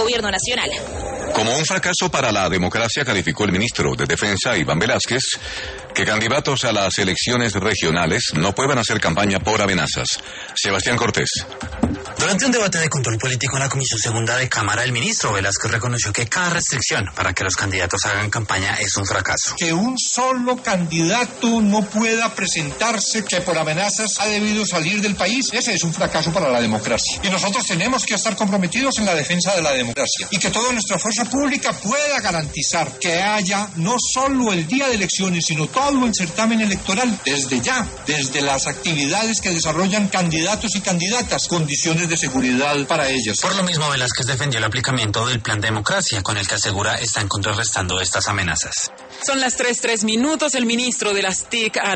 gobierno nacional. Como un fracaso para la democracia calificó el ministro de Defensa, Iván Velázquez, que candidatos a las elecciones regionales no puedan hacer campaña por amenazas. Sebastián Cortés. Durante un debate de control político en la Comisión Segunda de Cámara, el ministro Velázquez reconoció que cada restricción para que los candidatos hagan campaña es un fracaso. Que un solo candidato no pueda presentarse, que por amenazas ha debido salir del país, ese es un fracaso para la democracia. Y nosotros tenemos que estar comprometidos en la defensa de la democracia. Y que toda nuestra fuerza pública pueda garantizar que haya no solo el día de elecciones, sino todo el certamen electoral, desde ya, desde las actividades que desarrollan candidatos y candidatas, condiciones de seguridad para ellos. Por lo mismo, Velázquez defendió el aplicamiento del Plan Democracia, con el que asegura están contrarrestando estas amenazas. Son las 3:03. El ministro de las TIC